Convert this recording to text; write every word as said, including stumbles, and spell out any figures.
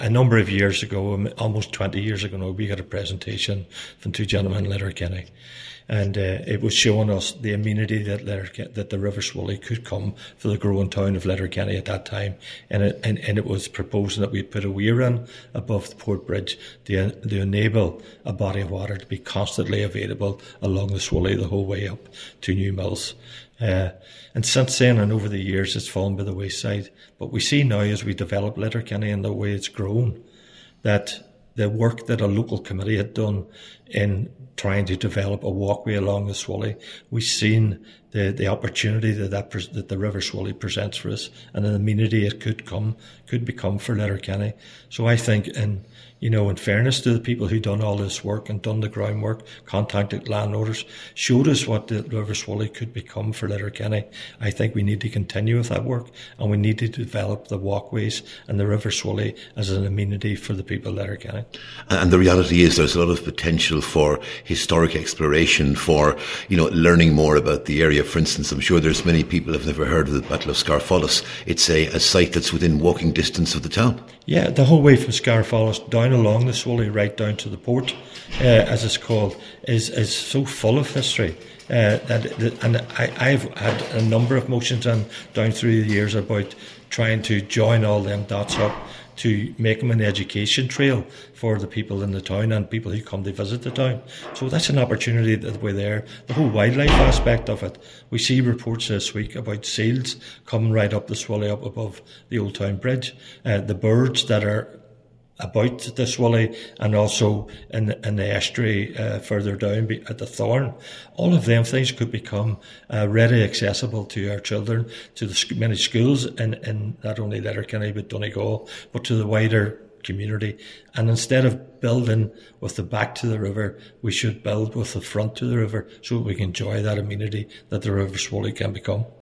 a number of years ago, um, almost twenty years ago now, we got a presentation from two gentlemen in Letterkenny. And uh, it was showing us the amenity that Letterkenny, that the River Swilly could come for the growing town of Letterkenny at that time. And it, and, and it was proposing that we put a weir in above the Port Bridge to, to enable a body of water to be constantly available along the Swilly the whole way up to New Mills. Uh, and since then and over the years, it's fallen by the wayside. But we see now, as we develop Letterkenny and the way it's grown, that the work that a local committee had done in trying to develop a walkway along the Swilly, we've seen the, the opportunity that, that that the River Swilly presents for us, and an amenity it could come could become for Letterkenny. So I think, in you know, in fairness to the people who done all this work and done the groundwork, contacted landowners, showed us what the River Swilly could become for Letterkenny, I think we need to continue with that work, and we need to develop the walkways and the River Swilly as an amenity for the people of Letterkenny. And the reality is there's a lot of potential for historic exploration, for, you know, learning more about the area. For instance, I'm sure there's many people who've never heard of the Battle of Scarfollis. It's a, a site that's within walking distance of the town. Yeah, the whole way from Scarfollis down along the Swilly right down to the port, uh, as it's called, is is so full of history. Uh, that, and I, I've had a number of motions on down through the years about trying to join all them dots up to make them an education trail for the people in the town and people who come to visit the town. So that's an opportunity that we're there. The whole wildlife aspect of it. We see reports this week about seals coming right up the Swilly up above the Old Town Bridge. Uh, the birds that are about the Swilly and also in the, in the estuary uh, further down at the Thorn. All of them things could become uh, readily accessible to our children, to the many schools in, in not only Letterkenny but Donegal, but to the wider community. And instead of building with the back to the river, we should build with the front to the river so that we can enjoy that amenity that the River Swilly can become.